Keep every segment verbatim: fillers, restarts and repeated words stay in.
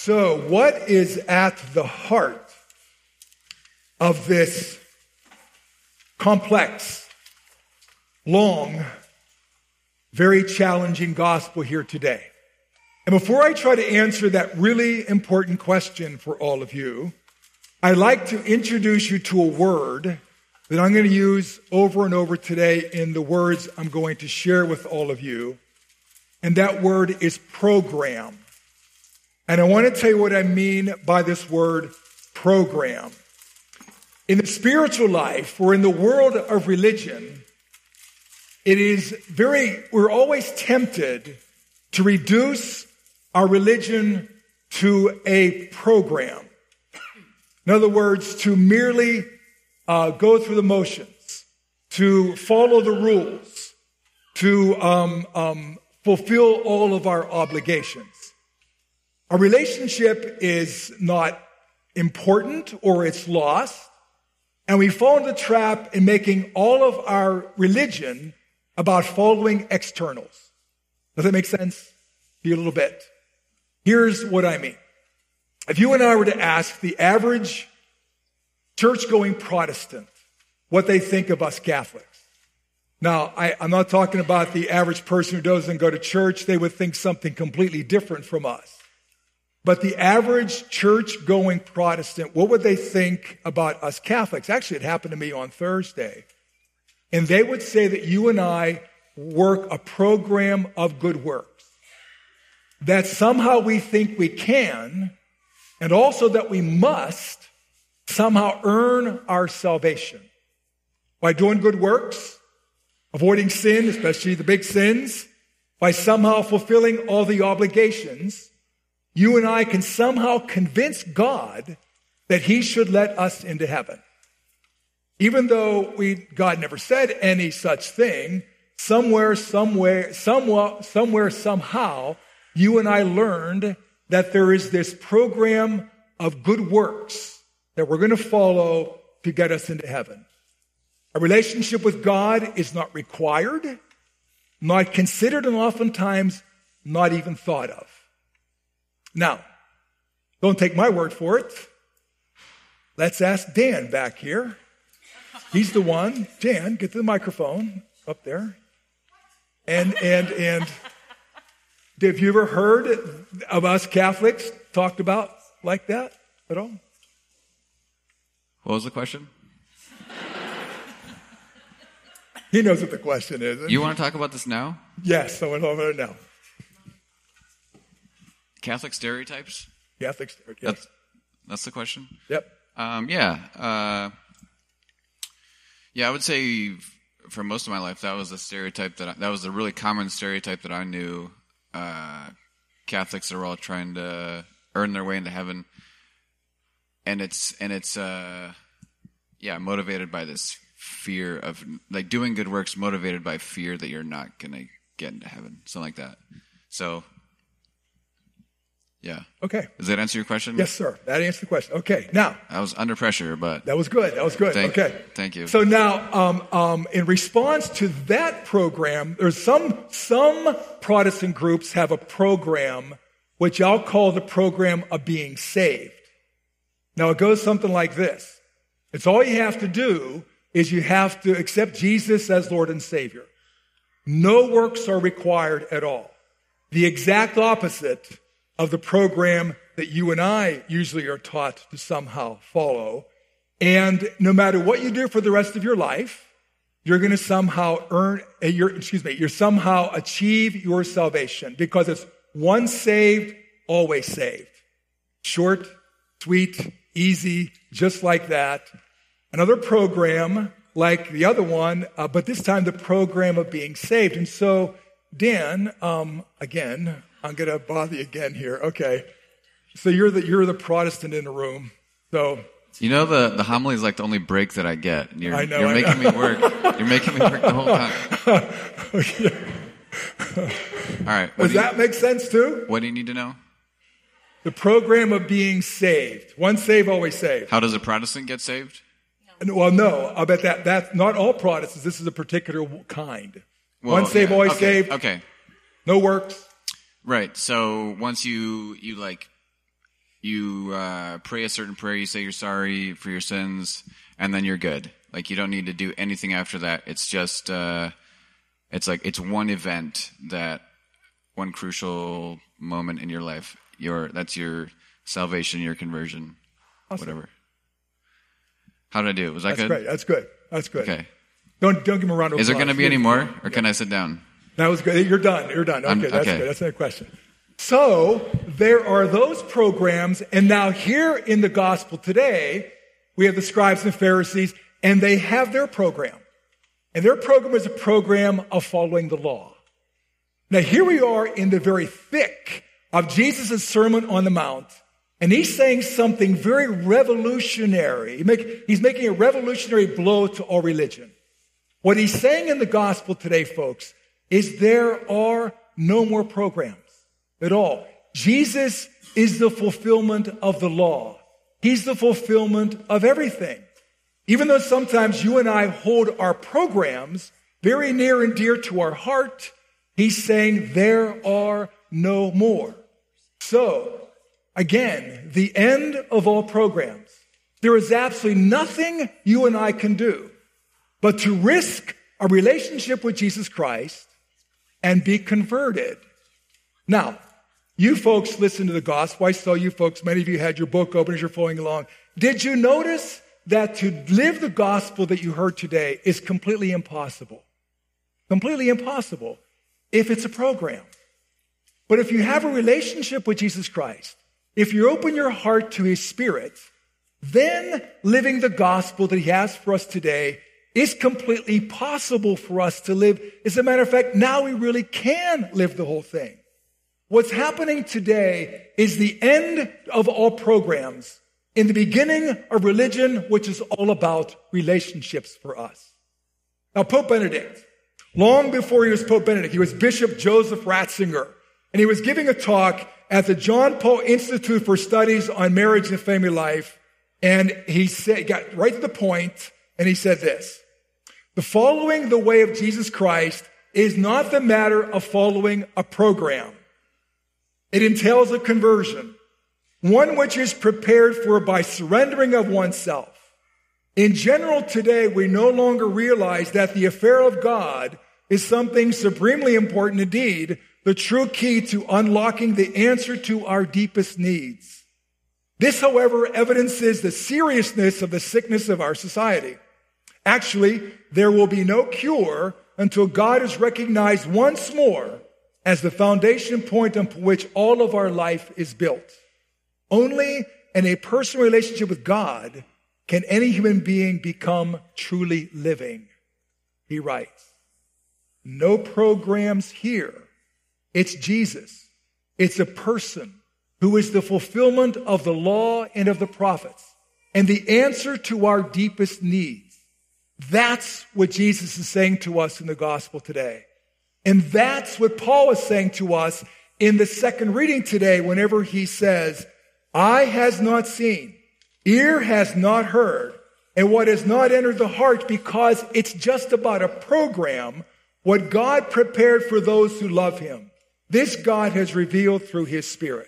So, what is at the heart of this complex, long, very challenging gospel here today? And before I try to answer that really important question for all of you, I'd like to introduce you to a word that I'm going to use over and over today in the words I'm going to share with all of you. And that word is program. And I want to tell you what I mean by this word program. In the spiritual life, or in the world of religion, it is very, we're always tempted to reduce our religion to a program. In other words, to merely uh, go through the motions, to follow the rules, to um, um, fulfill all of our obligations. A relationship is not important or it's lost, and we fall into the trap in making all of our religion about following externals. Does that make sense? Be a little bit. Here's what I mean. If you and I were to ask the average church-going Protestant what they think of us Catholics. Now, I, I'm not talking about the average person who doesn't go to church. They would think something completely different from us. But the average church-going Protestant, what would they think about us Catholics? Actually, it happened to me on Thursday. And they would say that you and I work a program of good works. That somehow we think we can, and also that we must somehow earn our salvation. By doing good works, avoiding sin, especially the big sins, by somehow fulfilling all the obligations, you and I can somehow convince God that he should let us into heaven. Even though we, God never said any such thing, somewhere, somewhere, somewhere, somewhere, somehow, you and I learned that there is this program of good works that we're going to follow to get us into heaven. A relationship with God is not required, not considered, and oftentimes not even thought of. Now, don't take my word for it. Let's ask Dan back here. He's the one. Dan, get to the microphone up there. And, and, and have you ever heard of us Catholics talked about like that at all? What was the question? He knows what the question is. You want to talk about this now? Yes, I want to talk about it now. Catholic stereotypes? Catholic stereotypes. That's, that's the question? Yep. Um, yeah. Uh, yeah, I would say for most of my life, that was a stereotype that I, that was a really common stereotype that I knew. Uh, Catholics are all trying to earn their way into heaven, and it's and it's uh, yeah, motivated by this fear of like doing good works, motivated by fear that you're not gonna get into heaven, something like that. So. Yeah. Okay. Does that answer your question? Yes, sir. That answers the question. Okay. Now. I was under pressure, but. That was good. That was good. Thank, okay. Thank you. So now, um, um, in response to that program, there's some, some Protestant groups have a program which I'll call the program of being saved. Now it goes something like this. It's all you have to do is you have to accept Jesus as Lord and Savior. No works are required at all. The exact opposite of the program that you and I usually are taught to somehow follow. And no matter what you do for the rest of your life, you're going to somehow earn, your, excuse me, you're somehow achieve your salvation because it's once saved, always saved. Short, sweet, easy, just like that. Another program like the other one, uh, but this time the program of being saved. And so, Dan, um, again, I'm going to bother you again here. Okay. So you're the you're the Protestant in the room. So you know the, the homily is like the only break that I get. You're, I know. You're I making know. me work. You're making me work the whole time. All right. Does do that you, make sense too? What do you need to know? The program of being saved. Once saved, always saved. How does a Protestant get saved? No. Well, no. I bet that that's not all Protestants. This is a particular kind. Well, Once saved, yeah. always okay. saved. Okay. No works. Right. So once you you like you uh, pray a certain prayer, you say you're sorry for your sins, and then you're good. Like, you don't need to do anything after that. It's just, uh, it's like, it's one event that, one crucial moment in your life. Your That's your salvation, your conversion, awesome. Whatever. How did I do? Was that That's good? Great. That's good. That's good. Okay. Don't don't give me a round of applause. Is there going to be any more, or can I sit down? That was good. You're done. You're done. Okay, I'm, that's okay. good. That's another question. So there are those programs, and now here in the gospel today, we have the scribes and Pharisees, and they have their program. And their program is a program of following the law. Now here we are in the very thick of Jesus' Sermon on the Mount, and he's saying something very revolutionary. He make, he's making a revolutionary blow to all religion. What he's saying in the gospel today, folks, is there are no more programs at all. Jesus is the fulfillment of the law. He's the fulfillment of everything. Even though sometimes you and I hold our programs very near and dear to our heart, he's saying there are no more. So, again, the end of all programs. There is absolutely nothing you and I can do but to risk a relationship with Jesus Christ and be converted. Now, you folks listen to the gospel. I saw you folks, many of you had your book open as you're following along. Did you notice that to live the gospel that you heard today is completely impossible? Completely impossible if it's a program. But if you have a relationship with Jesus Christ, if you open your heart to his Spirit, then living the gospel that he has for us today is completely possible for us to live. As a matter of fact, now we really can live the whole thing. What's happening today is the end of all programs in the beginning of religion, which is all about relationships for us. Now, Pope Benedict, long before he was Pope Benedict, he was Bishop Joseph Ratzinger, and he was giving a talk at the John Paul Institute for Studies on Marriage and Family Life, and he said, he got right to the point, and he said this: the following the way of Jesus Christ is not the matter of following a program. It entails a conversion, one which is prepared for by surrendering of oneself. In general, today, we no longer realize that the affair of God is something supremely important indeed, the true key to unlocking the answer to our deepest needs. This, however, evidences the seriousness of the sickness of our society. Actually, there will be no cure until God is recognized once more as the foundation point on which all of our life is built. Only in a personal relationship with God can any human being become truly living. He writes, no programs here. It's Jesus. It's a person who is the fulfillment of the law and of the prophets and the answer to our deepest needs. That's what Jesus is saying to us in the gospel today. And that's what Paul is saying to us in the second reading today whenever he says, eye has not seen, ear has not heard, and what has not entered the heart, because it's just about a program, what God prepared for those who love him. This God has revealed through his Spirit.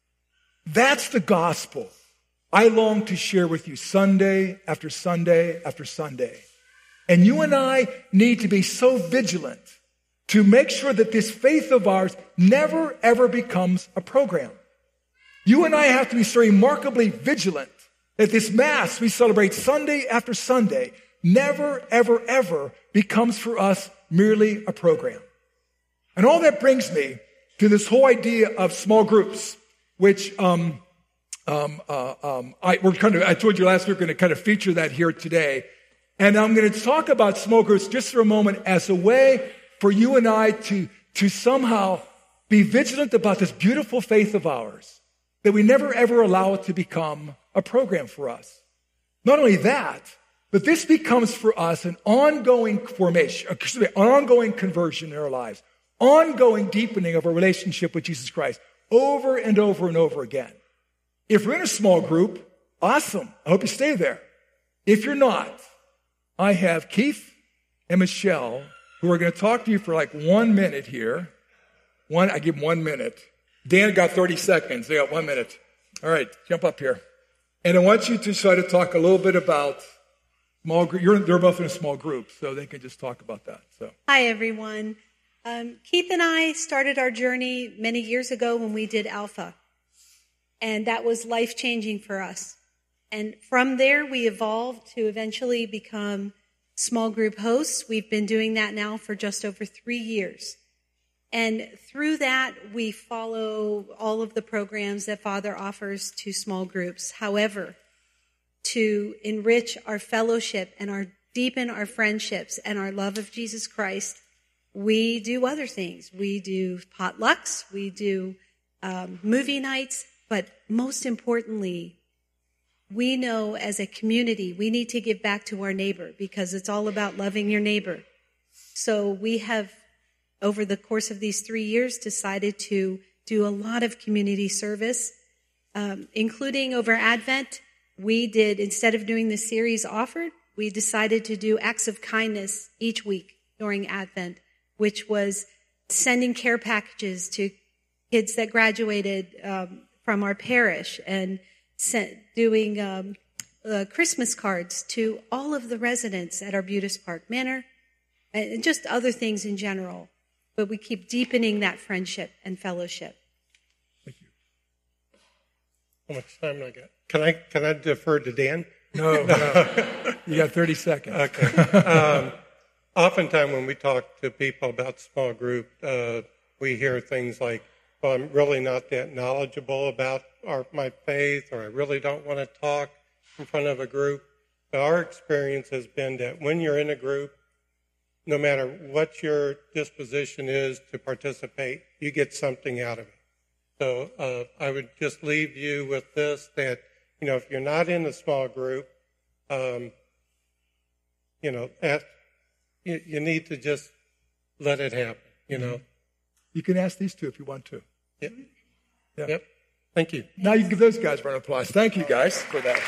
That's the gospel I long to share with you Sunday after Sunday after Sunday. And you and I need to be so vigilant to make sure that this faith of ours never, ever becomes a program. You and I have to be so remarkably vigilant that this Mass we celebrate Sunday after Sunday never, ever, ever becomes for us merely a program. And all that brings me to this whole idea of small groups, which um, um, uh, um, I, we're kind of, I told you last week we're going to kind of feature that here today. And I'm going to talk about small groups just for a moment as a way for you and I to, to somehow be vigilant about this beautiful faith of ours, that we never ever allow it to become a program for us. Not only that, but this becomes for us an ongoing formation, excuse me, an ongoing conversion in our lives, ongoing deepening of our relationship with Jesus Christ over and over and over again. If you're in a small group, awesome. I hope you stay there. If you're not, I have Keith and Michelle who are going to talk to you for like one minute here. One, I give them one minute. Dan got thirty seconds. They got one minute. All right, jump up here. And I want you to try to talk a little bit about small group. You're, they're both in a small group, so they can just talk about that. So, hi, everyone. Um, Keith and I started our journey many years ago when we did Alpha. And that was life-changing for us. And from there, we evolved to eventually become small group hosts. We've been doing that now for just over three years. And through that, we follow all of the programs that Father offers to small groups. However, to enrich our fellowship and our deepen our friendships and our love of Jesus Christ, we do other things. We do potlucks, we do um, movie nights, but most importantly, we know as a community, we need to give back to our neighbor because it's all about loving your neighbor. So we have, over the course of these three years, decided to do a lot of community service, um, including over Advent. We did, instead of doing the series offered, we decided to do acts of kindness each week during Advent, which was sending care packages to kids that graduated um, from our parish and sent, doing um, uh, Christmas cards to all of the residents at Arbutus Park Manor, and just other things in general. But we keep deepening that friendship and fellowship. Thank you. How much time do I got? Can I can I defer to Dan? No, no. You got thirty seconds. Okay. Um, oftentimes when we talk to people about small group, uh, we hear things like, well, I'm really not that knowledgeable about our, my faith, or I really don't want to talk in front of a group. But our experience has been that when you're in a group, no matter what your disposition is to participate, you get something out of it. So uh, I would just leave you with this, that, you know, if you're not in a small group, um, you know, ask, you, you need to just let it happen, you know. You can ask these two if you want to. Yep. Yeah. Yep. Thank you. Now you can give those guys a round of applause. Thank you, guys, for that.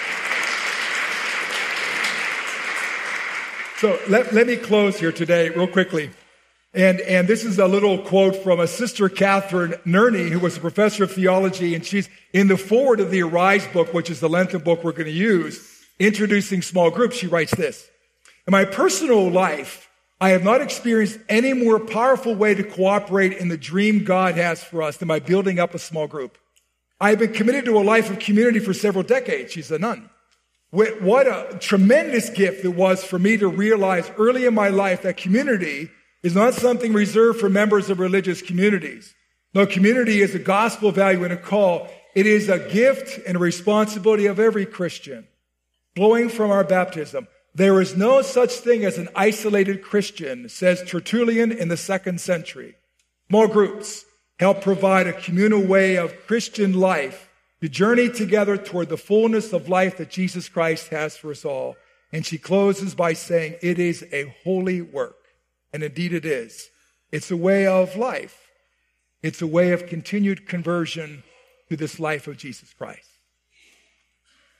So let, let me close here today real quickly. And, and this is a little quote from a Sister Catherine Nerney, who was a professor of theology, and she's in the foreword of the Arise book, which is the Lenten book we're going to use, introducing small groups. She writes this: in my personal life, I have not experienced any more powerful way to cooperate in the dream God has for us than by building up a small group. I have been committed to a life of community for several decades. She's a nun. What a tremendous gift it was for me to realize early in my life that community is not something reserved for members of religious communities. No, community is a gospel value and a call. It is a gift and a responsibility of every Christian, flowing from our baptism. There is no such thing as an isolated Christian, says Tertullian in the second century. Small groups help provide a communal way of Christian life to journey together toward the fullness of life that Jesus Christ has for us all. And she closes by saying, it is a holy work. And indeed it is. It's a way of life. It's a way of continued conversion to this life of Jesus Christ.